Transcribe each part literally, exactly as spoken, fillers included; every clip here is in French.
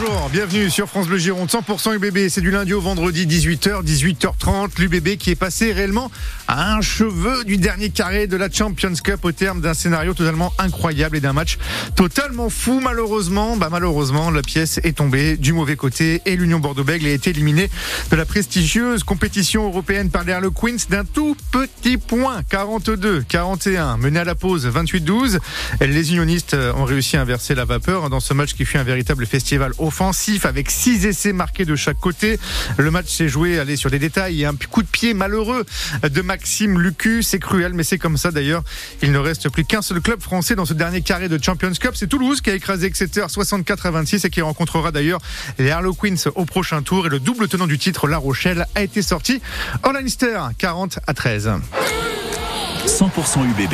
Bonjour, bienvenue sur France Bleu Gironde, cent pour cent U B B, c'est du lundi au vendredi, dix-huit heures, dix-huit heures trente, l'U B B qui est passé réellement à un cheveu du dernier carré de la Champions Cup au terme d'un scénario totalement incroyable et d'un match totalement fou. Malheureusement, bah malheureusement, la pièce est tombée du mauvais côté et l'Union Bordeaux-Bègles a été éliminée de la prestigieuse compétition européenne par les Harlequins d'un tout petit point, quarante-deux quarante et un, mené à la pause vingt-huit douze. Les unionistes ont réussi à inverser la vapeur dans ce match qui fut un véritable festival offensif avec six essais marqués de chaque côté. Le match s'est joué, allez sur des détails, et un coup de pied malheureux de Maxime Lucu. C'est cruel, mais c'est comme ça d'ailleurs. Il ne reste plus qu'un seul club français dans ce dernier carré de Champions Cup. C'est Toulouse qui a écrasé Exeter soixante-quatre à vingt-six et qui rencontrera d'ailleurs les Harlequins au prochain tour. Et le double tenant du titre, La Rochelle, a été sorti au Leinster quarante à treize. cent pour cent U B B.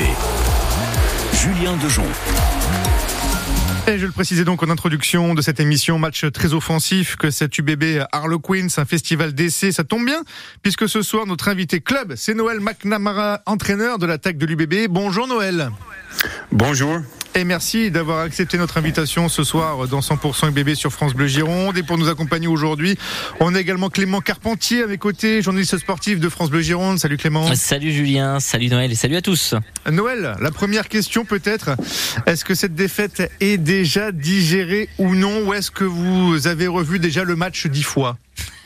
Julien Dejon. Et je le précisais donc en introduction de cette émission, match très offensif que cette U B B Harlequins, un festival d'essais. Ça tombe bien, puisque ce soir, notre invité club, c'est Noël McNamara, entraîneur de l'attaque de l'U B B. Bonjour Noël. Bonjour. Et merci d'avoir accepté notre invitation ce soir dans cent pour cent U B B sur France Bleu Gironde. Et pour nous accompagner aujourd'hui, on a également Clément Carpentier à mes côtés, journaliste sportif de France Bleu Gironde. Salut Clément. Salut Julien, salut Noël et salut à tous. Noël, la première question peut-être, est-ce que cette défaite est déjà digérée ou non, ou est-ce que vous avez revu déjà le match dix fois?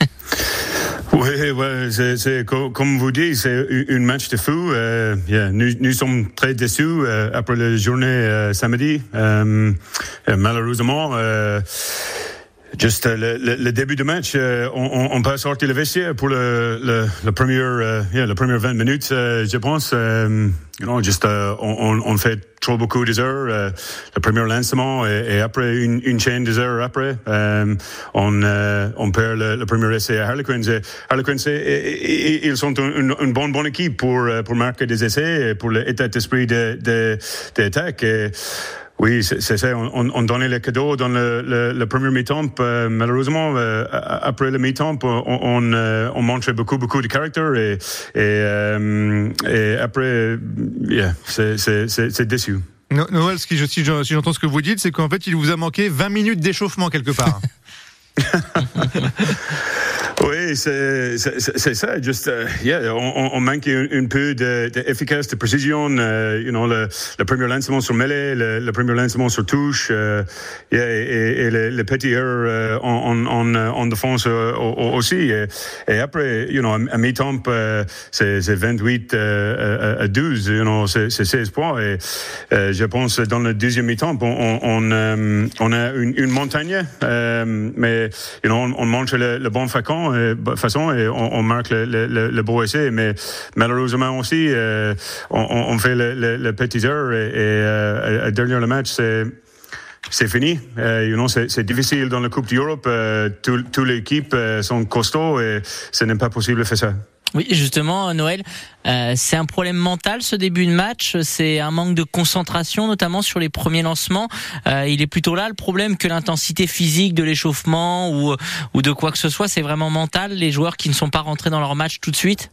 Oui, ouais, c'est, c'est comme vous dites, c'est un match de fou. Euh, yeah, nous, nous sommes très déçus euh, après la journée euh, samedi. Euh, malheureusement, euh, juste le, le, le début du match, euh, on, on peut sortir le vestiaire pour le, le, le premier, euh, yeah, le premier vingt minutes, euh, je pense. Euh, you know, just, uh, on, on fait trop beaucoup d'erreurs. Euh, le premier lancement et, et après une, une chaîne d'erreurs après, euh, on, euh, on perd le, le premier essai à Harlequins. Et Harlequins, et, et, et, ils sont une, une bonne bonne équipe pour pour marquer des essais et pour l'état d'esprit de de d'attaque. Et, oui, c'est, c'est ça. On, on donnait les cadeaux dans le, le, le premier mi-temps. Euh, malheureusement, euh, après le mi-temps, on, on, euh, on montrait beaucoup, beaucoup de caractère et, et, euh, et après, yeah, c'est, c'est, c'est, c'est déçu. Noël, ce qui, si j'entends ce que vous dites, c'est qu'en fait, il vous a manqué vingt minutes d'échauffement quelque part. Oui, c'est, c'est, c'est ça. Just, uh, yeah, on, on manque un, un peu d'efficacité, de, de précision. Uh, you know, le, le premier lancement sur mêlée, le, le premier lancement sur touche, uh, yeah, et, et le, le petit erreur uh, en, en, en défense uh, aussi. Et, et après, you know, à mi-temps, uh, c'est, c'est vingt-huit uh, à douze. You know, c'est, c'est seize points. Et uh, je pense dans le deuxième mi-temps, on, on, um, on a une, une montagne, um, mais you know, on, on montre le, le bon façon. Euh, façon et on, on marque le, le, le beau essai, mais malheureusement aussi euh, on, on fait le, le, le petit heure et, et euh, à dernier le match c'est c'est fini. Euh, you know, c'est, c'est difficile dans la Coupe d'Europe. Euh, Toutes les équipes euh, sont costauds et ce n'est pas possible de faire ça. Oui, justement, Noël, euh, c'est un problème mental ce début de match, c'est un manque de concentration, notamment sur les premiers lancements. Euh, il est plutôt là le problème que l'intensité physique de l'échauffement ou, ou de quoi que ce soit, c'est vraiment mental, les joueurs qui ne sont pas rentrés dans leur match tout de suite?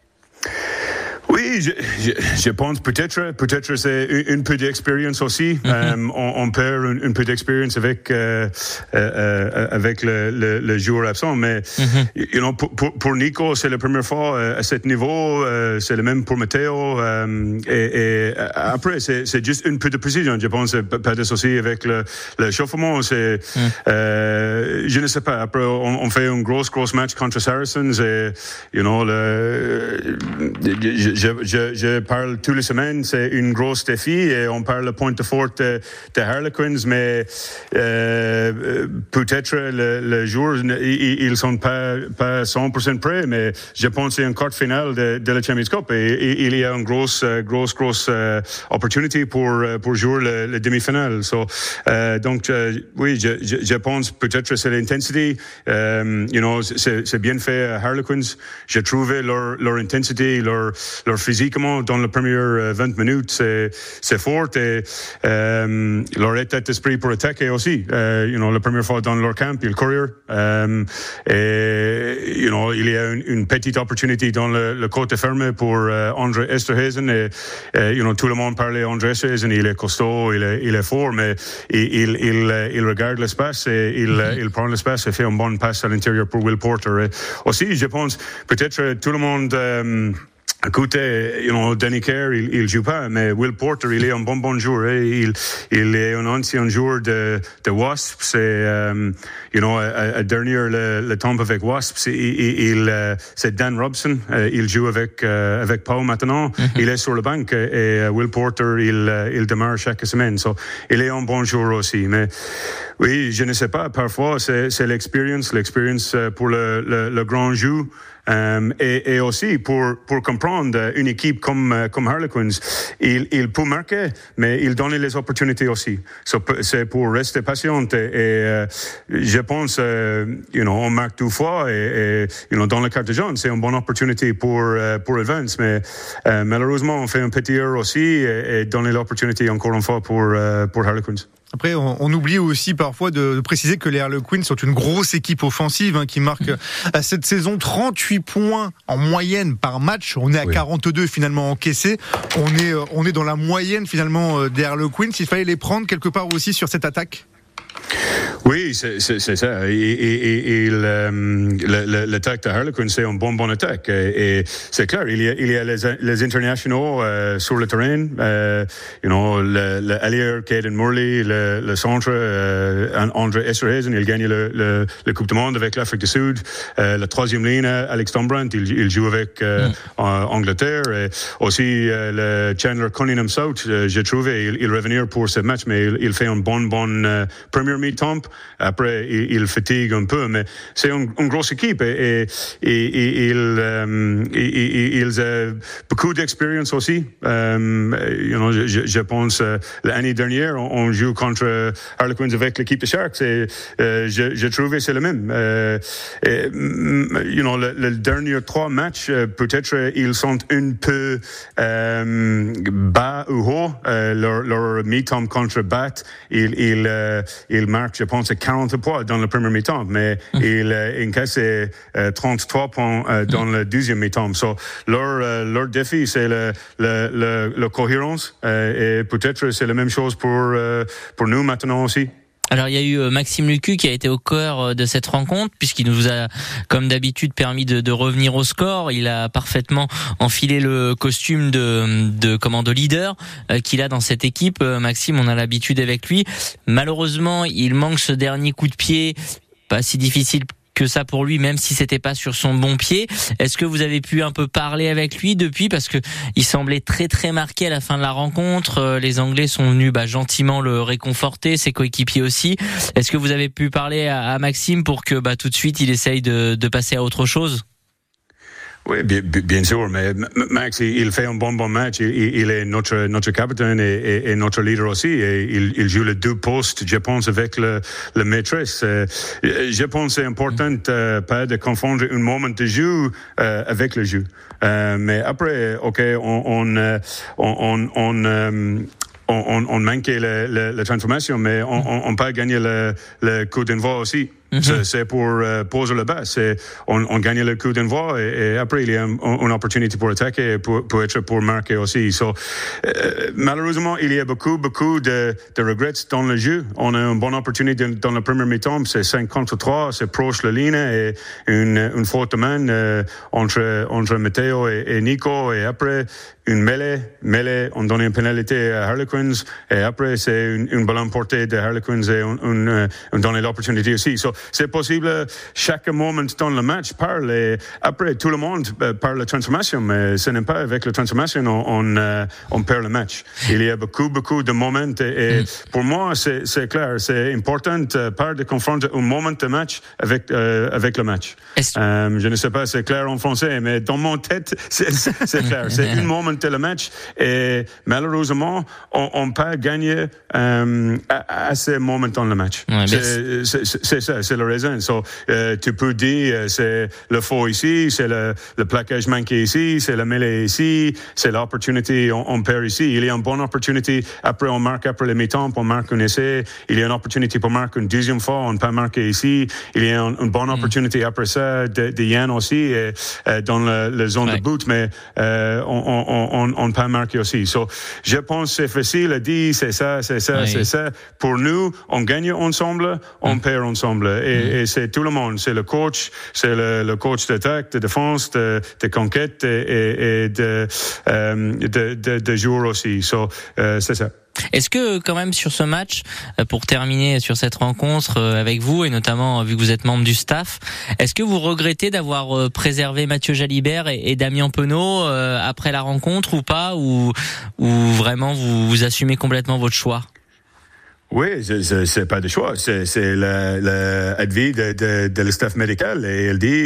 Oui, je, je, je pense peut-être, peut-être c'est un, un peu d'expérience aussi. Mm-hmm. Um, on, on perd un, un peu d'expérience avec euh, euh, avec le, le, le joueur absent, mais mm-hmm. you know, pour, pour, pour Nico, c'est la première fois euh, à ce niveau. Euh, c'est le même pour Matteo. Euh, et, et après, c'est, c'est juste un peu de précision. Je pense pas de souci avec le, le chauffement. C'est, mm. euh, je ne sais pas. Après, on, on fait un gros, gros match contre Saracens et you know le. Je, Je, je, je parle tous les semaines, c'est une grosse défi et on parle le point de force de, de Harlequins, mais euh, peut-être le, le jour ils, ils sont pas pas cent pour cent prêts, mais je pense que c'est un quart finale de, de la Champions Cup et, et il y a une grosse grosse grosse uh, opportunité pour pour jouer le, le demi-finale. So, uh, donc uh, oui, je, je, je pense peut-être c'est l'intensité. Um, you know, c'est, c'est bien fait à Harlequins. J'ai trouvé leur leur intensité, leur, leur leur physiquement dans les premières vingt minutes, c'est, c'est fort et euh, leur état d'esprit pour attaquer aussi. Euh, you know, la première fois dans leur camp, ils courir. Euh, et you know, il y a une, une petite opportunité dans le, le côté fermé pour euh, André Esterhuizen et, et you know, tout le monde parlait André Esterhuizen, il est costaud, il est, il est fort, mais il, il, il, il regarde l'espace et il, mm-hmm. il prend l'espace et fait une bonne passe à l'intérieur pour Will Porter. Et aussi, je pense, peut-être tout le monde... Euh, Écoutez, you know, Danny Kerr, il, il joue pas, mais Will Porter, il est un bon bon joueur. Eh? Il, il est un ancien joueur de, de Wasps. C'est, um, you know, à, à dernier le, le temps avec Wasps, il, il, il uh, c'est Dan Robson. Uh, il joue avec uh, avec Pau maintenant. Mm-hmm. Il est sur le banc et uh, Will Porter, il uh, il demeure chaque semaine. So, il est un bon joueur aussi. Mais oui, je ne sais pas. Parfois, c'est, c'est l'expérience, l'expérience uh, pour le, le, le grand jeu. Um, et, et aussi pour pour comprendre une équipe comme comme Harlequins, il il peut marquer, mais il donne les opportunités aussi. So, c'est pour rester patient et, et uh, je pense, uh, you know, on marque deux fois et, et you know, dans le quart de jaune, c'est une bonne opportunité pour uh, pour Advance, mais uh, malheureusement on fait un petit erreur aussi et, et donner l'opportunité encore une fois pour uh, pour Harlequins. Après, on, on oublie aussi parfois de, de préciser que les Harlequins sont une grosse équipe offensive hein, qui marque à cette saison trente-huit points en moyenne par match. On est à oui. quarante-deux finalement encaissés. On est, on est dans la moyenne finalement des Harlequins. Il fallait les prendre quelque part aussi sur cette attaque. Oui, c'est, c'est, c'est ça. Et, et, et le, le, l'attaque de Harlequin, c'est une bonne, bonne attaque. Et, et c'est clair, il y a, il y a les, les internationaux euh, sur le terrain. Euh, you know, le, le allier Caden Murley, le, le centre euh, André Esterhuizen, il gagne le, le, le Coupe du Monde avec l'Afrique du Sud. Euh, la troisième ligne, Alex Dombrandt, il, il joue avec euh, mm. en Angleterre. Et aussi euh, le Chandler Cunningham South, euh, j'ai trouvé, il, il revenir pour ce match, mais il, il fait une bonne, bonne euh, première mi-temps. Après, il, il fatigue un peu, mais c'est une, une grosse équipe et, et, et, et il, um, il, il a beaucoup d'expérience aussi. Um, you know, je, je pense euh, l'année dernière, on, on joue contre Harlequins avec l'équipe de Sharks et euh, je, je trouvais c'est le même. Euh, et, you know, le, le dernier trois matchs, peut-être ils sont un peu um, bas ou haut. Euh, leur, leur mi-temps contre Bat, il, il, euh, il marque, je pense, quarante points dans le premier mi-temps, mais mmh. il euh, encaisse euh, trente-trois points euh, dans mmh. le deuxième mi-temps. So, leur, euh, leur défi, c'est le, le, le, la cohérence euh, et peut-être c'est la même chose pour, euh, pour nous maintenant aussi. Alors il y a eu Maxime Lucu qui a été au cœur de cette rencontre puisqu'il nous a comme d'habitude permis de, de revenir au score. Il a parfaitement enfilé le costume de, de comment de leader euh, qu'il a dans cette équipe. Euh, Maxime, on a l'habitude avec lui. Malheureusement, il manque ce dernier coup de pied, pas si difficile que ça pour lui, même si c'était pas sur son bon pied. Est-ce que vous avez pu un peu parler avec lui depuis, parce que il semblait très très marqué à la fin de la rencontre. Les Anglais sont venus bah, gentiment le réconforter, ses coéquipiers aussi. Est-ce que vous avez pu parler à, à Maxime pour que bah, tout de suite il essaye de, de passer à autre chose? Oui, bien, bien sûr, mais Max, il fait un bon bon match. Il, il est notre notre capitaine et, et, et notre leader aussi. Et il, il joue les deux postes, je pense, avec le, le maîtresse. Je pense que c'est important euh, pas de confondre un moment de jeu euh, avec le jeu. Euh, mais après, ok, on on on, on, on euh, On, on manquait la, la, la transformation, mais on, on, on peut gagner le, le coup d'envoi aussi. Mm-hmm. C'est, c'est pour euh, poser le bas. C'est, on, on gagne le coup d'envoi et, et après il y a un, une opportunité pour attaquer et pour, pour être pour marquer aussi. So, euh, malheureusement, il y a beaucoup, beaucoup de, de regrets dans le jeu. On a une bonne opportunité dans le premier mi-temps. C'est cinq contre trois, c'est proche de la ligne et une, une faute de main euh, entre, entre Matteo et, et Nico. Et après, une mêlée, mêlée, on donne une pénalité à Harlequins. Et après, c'est une, une ballon portée de Harlequins et on, on, on donne l'opportunité aussi. So, c'est possible, chaque moment dans le match parle et après tout le monde parle de la transformation, mais ce n'est pas avec la transformation on, on, euh, on perd le match. Il y a beaucoup, beaucoup de moments et, et pour moi, c'est, c'est clair, c'est important euh, pas de confronter un moment de match avec, euh, avec le match. Euh, je ne sais pas, c'est clair en français, mais dans mon tête, c'est, c'est, c'est clair. C'est un moment remonter le match. Et malheureusement, on n'a pas gagné euh, à, à ce moment dans le match. Ouais, c'est, c'est, c'est, c'est ça, c'est la raison. So, euh, tu peux dire c'est le faux ici, c'est le, le plaquage manqué ici, c'est le mêlée ici, c'est l'opportunité on, on perd ici. Il y a une bonne opportunité. Après, on marque après le mi-temps, on marque un essai. Il y a une opportunité pour marquer une deuxième fois, on peut marquer ici. Il y a une, une bonne opportunité mm. après ça de, de Yann aussi et, euh, dans la, la zone ouais. de but, mais euh, on, on, on, on peut marquer aussi. So, je pense que c'est facile à dire, c'est ça, c'est ça, ouais. c'est ça. Pour nous, on gagne ensemble, on mm. perd ensemble. Et, mm. et c'est tout le monde. C'est le coach, c'est le, le coach d'attaque, de défense, de, de conquête et, et, et de, euh, de, de, de joueurs aussi. So, euh, c'est ça. Est-ce que quand même sur ce match, pour terminer sur cette rencontre avec vous et notamment vu que vous êtes membre du staff, est-ce que vous regrettez d'avoir préservé Mathieu Jalibert et, et Damien Penaud euh, après la rencontre ou pas, ou, ou vraiment vous, vous assumez complètement votre choix? Oui, c'est, c'est pas de choix, c'est, c'est l'avis de, de, de le staff médical et il dit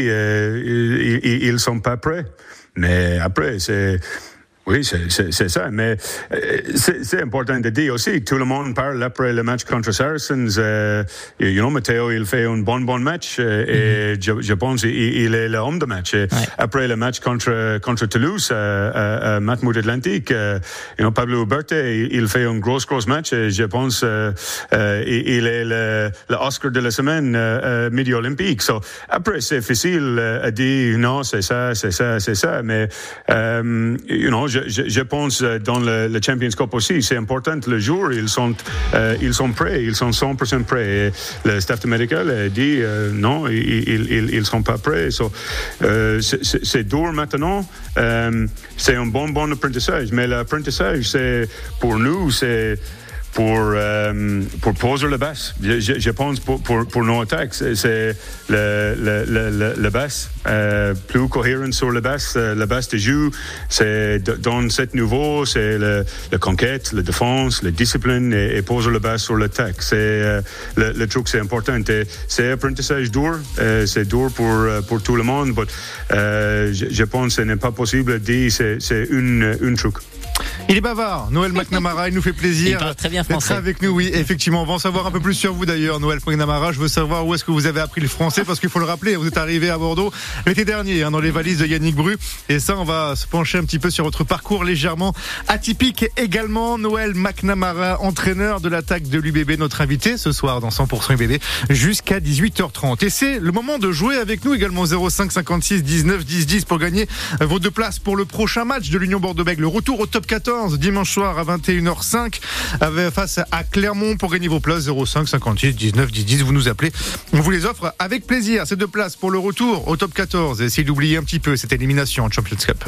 euh, ils, ils sont pas prêts. Mais après, c'est oui, c'est, c'est, c'est ça. Mais c'est, c'est important de dire aussi. Tout le monde parle après le match contre Saracens. Euh, you know, Matteo, il fait un bon bon match euh, mm-hmm. et je, je pense il, il est l'homme de match. Ouais. Après le match contre contre Toulouse, euh, euh, Matmut Atlantique, euh, you know, Pablo Uberte, il, il fait un gros gros match. Et je pense euh, euh, il est le, le Oscar de la semaine euh, midi olympique. So après c'est facile à dire non, c'est ça, c'est ça, c'est ça. Mais euh, you know. Je, je, je pense dans le, le Champions Cup aussi, c'est important. Le jour, ils sont, euh, ils sont prêts, ils sont cent pour cent prêts. Et le staff médical a dit euh, non, ils, ils, ils sont pas prêts. So, euh, c'est, c'est, c'est dur maintenant. Euh, c'est un bon bon apprentissage, mais l'apprentissage, c'est pour nous, c'est pour euh, pour poser le base. Je, je, je pense pour pour pour nos attaques, c'est, c'est le le le le base euh, plus cohérent sur le base, le base de jeu. C'est dans cet niveau, c'est le la conquête, la défense, la discipline et, et poser le base sur l'attaque. C'est euh, le, le truc, c'est important. Et c'est apprentissage dur, euh, c'est dur pour pour tout le monde. Mais euh, je, je pense que ce n'est pas possible de dire c'est c'est une une truc. Il est bavard, Noël McNamara, il nous fait plaisir. Il parle très bien français. D'être avec nous, oui, effectivement. On va en savoir un peu plus sur vous d'ailleurs, Noël McNamara. Je veux savoir où est-ce que vous avez appris le français, parce qu'il faut le rappeler, vous êtes arrivé à Bordeaux l'été dernier, hein, dans les valises de Yannick Bru. Et ça, on va se pencher un petit peu sur votre parcours légèrement atypique également. Noël McNamara, entraîneur de l'attaque de l'U B B, notre invité ce soir dans cent pour cent U B B jusqu'à dix-huit heures trente. Et c'est le moment de jouer avec nous également. Zéro cinq cinquante-six dix-neuf dix dix pour gagner vos deux places pour le prochain match de l'Union Bordeaux-Bègles. Le retour au top quatorze dimanche soir à vingt et une heures cinq face à Clermont. Pour gagner vos places, zéro cinq cinquante-six dix-neuf dix dix, vous nous appelez, on vous les offre avec plaisir. Ces deux places pour le retour au top quatorze. Essayez d'oublier un petit peu cette élimination en Champions Cup.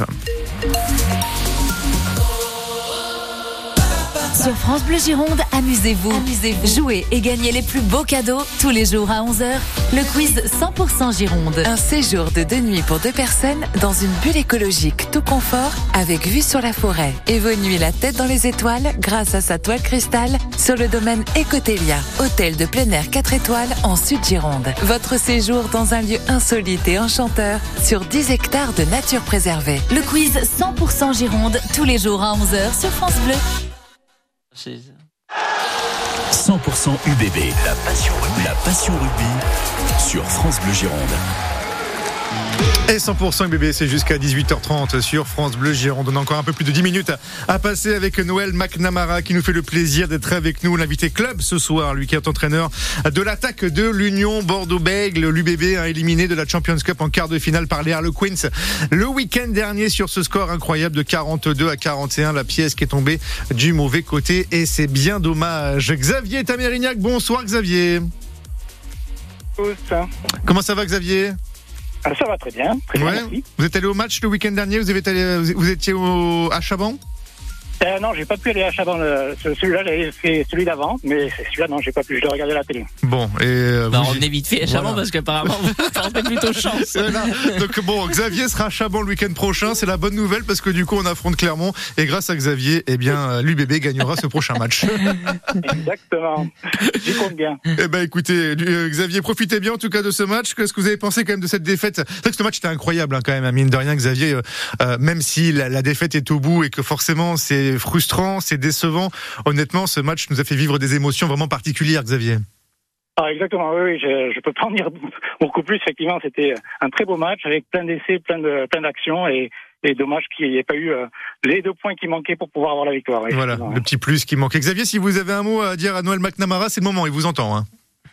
Sur France Bleu Gironde, amusez-vous. amusez-vous. Jouez et gagnez les plus beaux cadeaux tous les jours à onze heures. Le quiz cent pour cent Gironde. Un séjour de deux nuits pour deux personnes dans une bulle écologique tout confort avec vue sur la forêt. Et vos nuits la tête dans les étoiles grâce à sa toile cristal sur le domaine Ecotelia. Hôtel de plein air quatre étoiles en Sud Gironde. Votre séjour dans un lieu insolite et enchanteur sur dix hectares de nature préservée. Le quiz cent pour cent Gironde tous les jours à onze heures sur France Bleu. cent pour cent U B B, la passion rugby, la passion rugby sur France Bleu Gironde. Et cent pour cent U B B, c'est jusqu'à dix-huit heures trente sur France Bleu Gironde. On a encore un peu plus de dix minutes à passer avec Noël McNamara qui nous fait le plaisir d'être avec nous, l'invité club ce soir, lui qui est entraîneur de l'attaque de l'Union Bordeaux-Bègles. L'U B B a éliminé de la Champions Cup en quart de finale par les Harlequins le week-end dernier sur ce score incroyable de quarante-deux à quarante et un. La pièce qui est tombée du mauvais côté et c'est bien dommage. Xavier Tamerignac, bonsoir Xavier. Comment ça va Xavier ? Ah, ça va très bien. Très ouais. bien merci. Vous êtes allé au match le week-end dernier, vous, avez allé, vous étiez au, à Chaban ? Euh, non, j'ai pas pu aller à Chaban. Le, celui-là, j'avais fait celui d'avant, mais celui-là, non, j'ai pas pu. Je l'ai regardé à la télé. Bon, et euh, bah, vous... on est vite fait à Chaban, voilà. Parce qu'apparemment, vous portez plutôt chance. Voilà. Donc bon, Xavier sera à Chaban le week-end prochain. C'est la bonne nouvelle parce que du coup, on affronte Clermont et grâce à Xavier, eh bien, l'U B B gagnera ce prochain match. Exactement. J'y compte bien. Eh ben, écoutez, Xavier, profitez bien en tout cas de ce match. Qu'est-ce que vous avez pensé quand même de cette défaite? C'est vrai que ce match était incroyable hein, quand même, mine de rien, Xavier. Euh, même si la, la défaite est au bout et que forcément c'est frustrant, c'est décevant. Honnêtement, ce match nous a fait vivre des émotions vraiment particulières, Xavier. Ah, exactement, oui, oui, je, je peux pas en dire beaucoup plus. Effectivement, c'était un très beau match avec plein d'essais, plein de, plein d'actions et, et dommage qu'il n'y ait pas eu euh, les deux points qui manquaient pour pouvoir avoir la victoire. Oui, voilà, le petit plus qui manquait. Xavier, si vous avez un mot à dire à Noël McNamara, c'est le moment, il vous entend. Hein.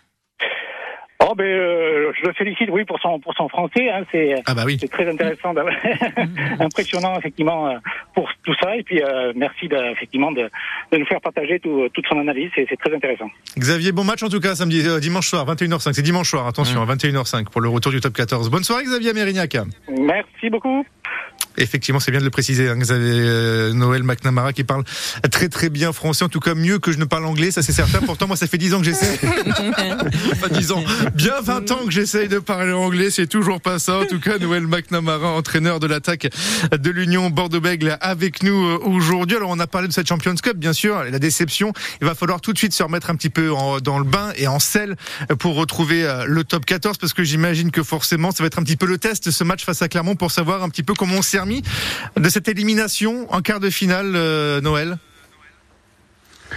Oh ben, euh, je le félicite, oui, pour son pour son français. Hein, c'est ah bah oui. c'est très intéressant, impressionnant effectivement pour tout ça. Et puis euh, merci de, effectivement de, de nous faire partager tout, toute son analyse. C'est, c'est très intéressant. Xavier, bon match en tout cas samedi, euh, dimanche soir, vingt et une heures cinq. C'est dimanche soir, attention, mmh. à vingt et une heures cinq pour le retour du top quatorze. Bonne soirée Xavier Mérignac. Merci beaucoup. Effectivement, c'est bien de le préciser. Hein, vous avez euh, Noël McNamara qui parle très très bien français, en tout cas mieux que je ne parle anglais, ça c'est certain. Pourtant, moi, ça fait dix ans que j'essaie. Enfin, dix ans, bien vingt ans que j'essaye de parler anglais, c'est toujours pas ça. En tout cas, Noël McNamara, entraîneur de l'attaque de l'Union Bordeaux-Bègles, avec nous aujourd'hui. Alors, on a parlé de cette Champions Cup, bien sûr, la déception. Il va falloir tout de suite se remettre un petit peu en, dans le bain et en selle pour retrouver le top quatorze, parce que j'imagine que forcément, ça va être un petit peu le test, ce match face à Clermont, pour savoir un petit peu comment on s'est remis de cette élimination en quart de finale, euh, Noël. Pardon ?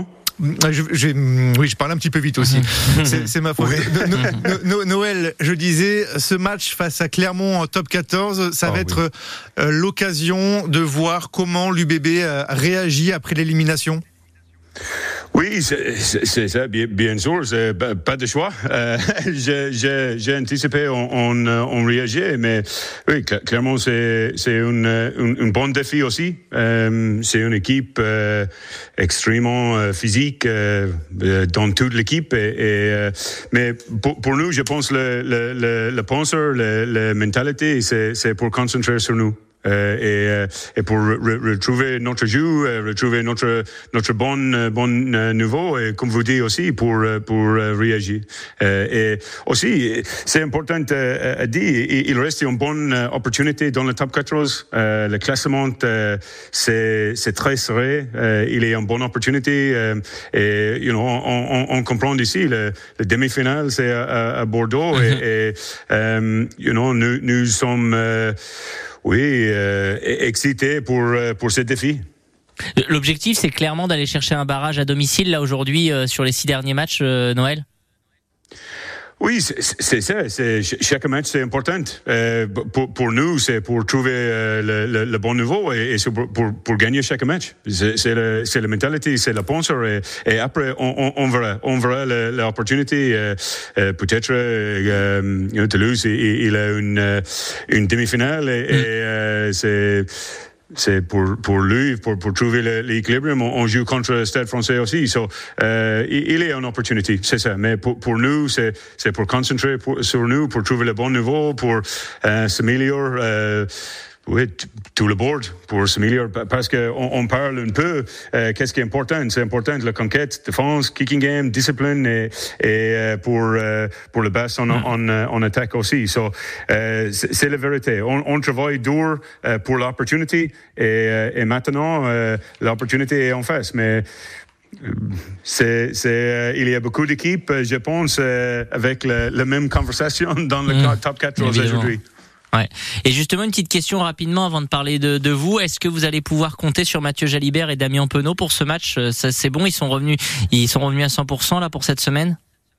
Je, je, oui, je parle un petit peu vite aussi. C'est, c'est ma faute. Oui. No, no, no, Noël, je disais, ce match face à Clermont en top quatorze, ça oh, va être oui. euh, l'occasion de voir comment l'U B B euh, réagit après l'élimination. Oui, c'est, c'est ça, bien, bien sûr, c'est pas de choix. Euh, j'ai, j'ai, j'ai anticipé, on, on, on réagit, mais oui, clairement, c'est, c'est une, une, une bon défi aussi. Euh, c'est une équipe euh, extrêmement euh, physique euh, dans toute l'équipe. Et, et, euh, mais pour, pour nous, je pense le, le, le, le penseur, la, la mentalité, c'est, c'est pour concentrer sur nous. Euh, et, euh, et pour re- retrouver notre jeu, euh, retrouver notre notre bon euh, bon euh, niveau, et comme vous dites aussi pour euh, pour euh, réagir. Euh, et aussi, c'est important euh, à dire, il, il reste une bonne euh, opportunité dans le top quatorze. Euh, le classement euh, c'est c'est très serré. Euh, il est une bonne opportunité. Euh, et you know, on, on, on comprend ici le, le demi-finale c'est à, à Bordeaux. Mm-hmm. Et, et um, you know, nous nous sommes euh, Oui, euh, excité pour pour ce défi. L'objectif, c'est clairement d'aller chercher un barrage à domicile là aujourd'hui euh, sur les six derniers matchs, euh, Noël. Oui, c'est, c'est ça. C'est, chaque match, c'est important. Euh, pour, pour nous, c'est pour trouver euh, le, le, le bon niveau et, et c'est pour, pour, pour gagner chaque match. C'est, c'est, le, c'est la mentalité, c'est la pensée. Et, et après, on, on, on verra. On verra l'opportunité. Euh, euh, peut-être, euh, euh, Toulouse, il, il a une, une demi-finale et, mm. et euh, c'est... C'est pour pour lui, pour pour trouver l'équilibre. On, on joue contre Stade Français aussi, so, euh, il, il est une opportunité, c'est ça. Mais pour pour nous, c'est c'est pour concentrer pour, sur nous, pour trouver le bon niveau, pour euh, s'améliorer. Euh, Oui, tout le board pour s'améliorer, parce que on, on parle un peu euh, qu'est-ce qui est important. C'est important la conquête, défense, kicking game, discipline et, et euh, pour euh, pour le bas en, en, en attaque aussi. So, euh, c'est, c'est la vérité. On, on travaille dur euh, pour l'opportunité et, euh, et maintenant euh, l'opportunité est en face, mais C'est, c'est, euh, il y a beaucoup d'équipes, je pense, euh, avec la, la même conversation dans le mmh, top quatorze aujourd'hui. Ouais. Et justement, une petite question rapidement avant de parler de, de vous. Est-ce que vous allez pouvoir compter sur Mathieu Jalibert et Damien Penaud pour ce match? Ça, c'est bon, ils sont revenus, ils sont revenus à cent pour cent là pour cette semaine?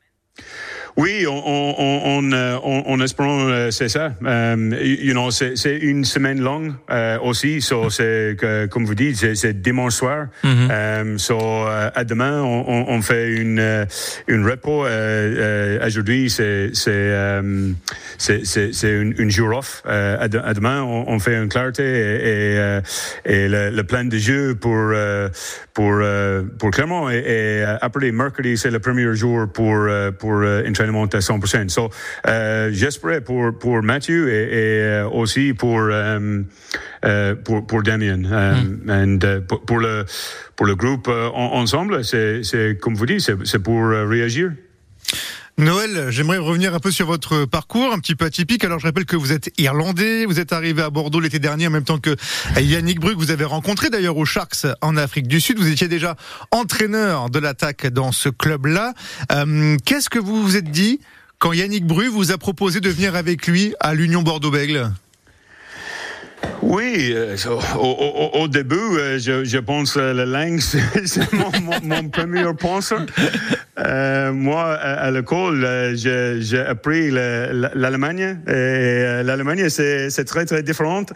Oui, on, on, on, on, on espérons, euh, c'est ça. Um, you know, c'est, c'est une semaine longue euh, aussi. So, c'est euh, comme vous dites, c'est, c'est dimanche soir. Mm-hmm. Um, so, euh, à demain, on, on fait une euh, une repos. Euh, euh, aujourd'hui, c'est c'est um, c'est c'est, c'est une, une jour off. Euh, à, de, à demain, on, on fait une clarté et et, euh, et le, le plan de jeu pour euh, pour euh, pour Clermont. Et, et après mercredi, c'est le premier jour pour euh, pour euh, entraîner l'entraînement à cent pour cent. So, euh, j'espère pour pour Mathieu et, et aussi pour euh, euh, pour pour Damien um, mm. and uh, pour, pour le pour le groupe euh, ensemble. C'est c'est comme vous dites, c'est c'est pour euh, réagir. Noël, j'aimerais revenir un peu sur votre parcours, un petit peu atypique. Alors je rappelle que vous êtes irlandais, vous êtes arrivé à Bordeaux l'été dernier en même temps que Yannick Brugge, vous avez rencontré d'ailleurs aux Sharks en Afrique du Sud. Vous étiez déjà entraîneur de l'attaque dans ce club-là. Euh, qu'est-ce que vous vous êtes dit quand Yannick Brugge vous a proposé de venir avec lui à l'Union Bordeaux-Bègles ? Oui, euh, au, au, au début, euh, je, je pense que la langue, c'est, c'est mon, mon, mon premier penseur. Euh, moi, à, à l'école, euh, j'ai, j'ai appris le, l'Allemagne. Et euh, l'Allemagne, c'est, c'est très, très différent.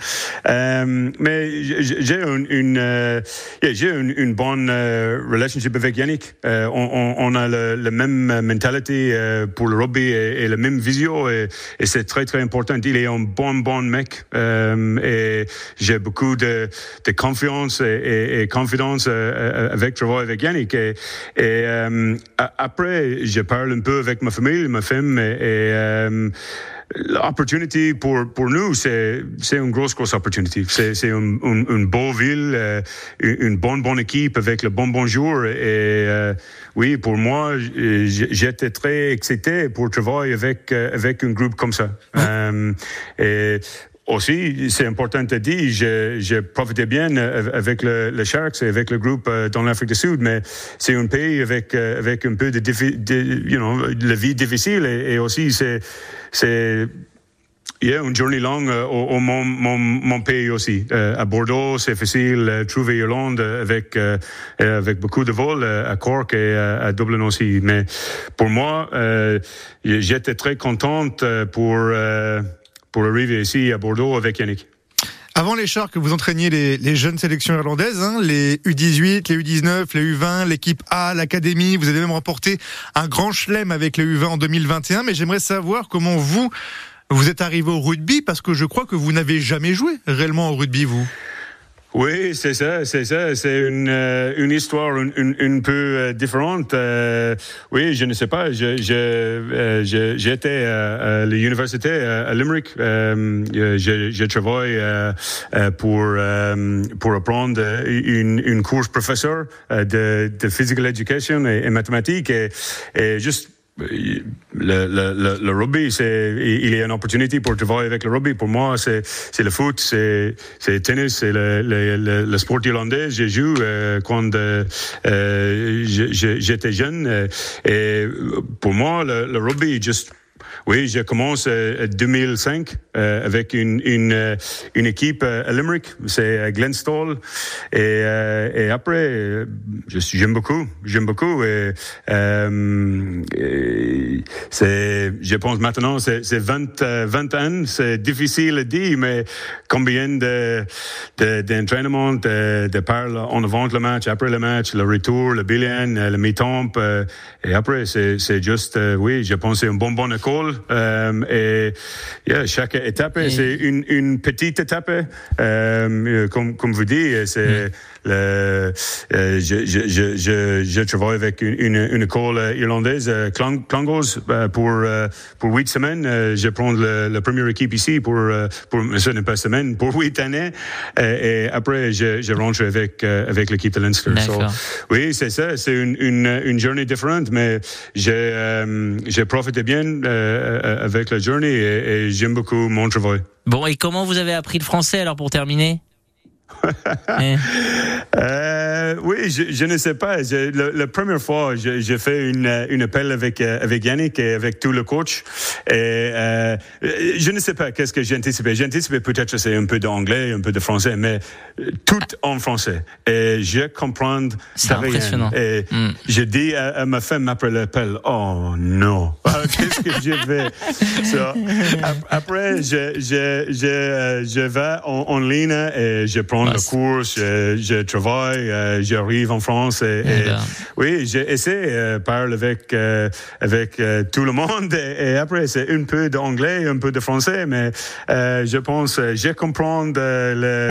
Euh, mais j'ai une, une, euh, yeah, j'ai une, une bonne euh, relationship avec Yannick. Euh, on, on a le, le même mentalité euh, pour le rugby et, et la même vision. Et, et c'est très, très important. Il est un bon, bon mec. Euh, et j'ai beaucoup de, de confiance et, et, et confidence euh, avec travail avec Yannick. Et, et euh, après, je parle un peu avec ma famille, ma femme, et, et euh, l'opportunité pour pour nous, c'est c'est une grosse grosse opportunité. C'est c'est une une, une beau ville, euh, une bonne bonne équipe avec le bon bon jour. Et euh, oui, pour moi, j'étais très excité pour travailler avec avec un groupe comme ça. Euh, et aussi, c'est important de dire, je, je profitais bien avec le, le Sharks et avec le groupe dans l'Afrique du Sud, mais c'est un pays avec avec un peu de, de you know, la vie difficile et, et aussi c'est c'est yeah, une journée longue au, au mon, mon mon pays aussi. Euh, à Bordeaux, c'est facile de trouver Irlande avec euh, avec beaucoup de vols à Cork et à, à Dublin aussi. Mais pour moi, euh, j'étais très contente pour euh, pour arriver ici à Bordeaux avec Yannick. Avant les Sharks, vous entraîniez les, les jeunes sélections irlandaises, hein, les U dix-huit, les U dix-neuf, les U vingt, l'équipe A, l'académie. Vous avez même remporté un grand chelem avec les U vingt en deux mille vingt et un. Mais j'aimerais savoir comment vous, vous êtes arrivé au rugby, parce que je crois que vous n'avez jamais joué réellement au rugby, vous. Oui, c'est ça, c'est ça. C'est une euh, une histoire une, une, une peu euh, différente. Euh, oui, je ne sais pas. Je je euh, je j'étais à, à l'université à Limerick. Euh, je je travaille euh, pour euh, pour apprendre une une course professeur de de physical education et, et mathématiques et, et juste Le, le, le, le rugby, c'est, il y a une opportunité pour travailler avec le rugby. Pour moi, c'est, c'est le foot, c'est, c'est le tennis, c'est le, le, le, le sport irlandais. J'ai joué euh, quand euh, j'étais jeune. Et pour moi, le, le rugby, juste, oui, j'ai commencé en deux mille cinq euh, avec une une une équipe à Limerick, c'est Glenstal, et euh, et après, je j'aime beaucoup, j'aime beaucoup et, euh, et c'est, je pense maintenant c'est c'est vingt vingt ans, c'est difficile à dire, mais combien de de d'entraînement, de de parler en avant le match, après le match, le retour, le bilan, le mi-temps, et après c'est c'est juste oui, je pense c'est une bonne bonne école. Um, et yeah, chaque étape, et... c'est une, une petite étape, euh, comme, comme vous dites, c'est mm. le, euh, je, je, je, je, je travaille avec une, une, une école irlandaise, Clang, Clangos, pour, pour huit semaines. Je prends le, la première équipe ici pour, pour, ce n'est pas semaine, pour huit années. Et, et après, je, je rentre avec, avec l'équipe de Leinster. So, oui, c'est ça, c'est une, une, une journée différente, mais j'ai, euh, j'ai profité bien, euh, avec la journée et, et j'aime beaucoup mon travail. Bon, et comment vous avez appris le français alors pour terminer? eh. euh, oui, je, je ne sais pas. Je, la, la première fois, j'ai, j'ai fait une, une appel avec avec Yannick et avec tout le coach. Et euh, je ne sais pas qu'est-ce que j'ai anticipé. J'ai anticipé peut-être c'est un peu d'anglais, un peu de français, mais tout en français. Et je comprends. C'est impressionnant. Et mm. je dis à, à ma femme après l'appel, oh non, qu'est-ce que je vais. So, après, je je je je vais en, en ligne et je prends le cours, je, je travaille, euh, j'arrive en France et, et oui, j'ai essayé de parler avec euh, avec euh, tout le monde et, et après c'est un peu d'anglais, un peu de français, mais euh, je pense, je comprends le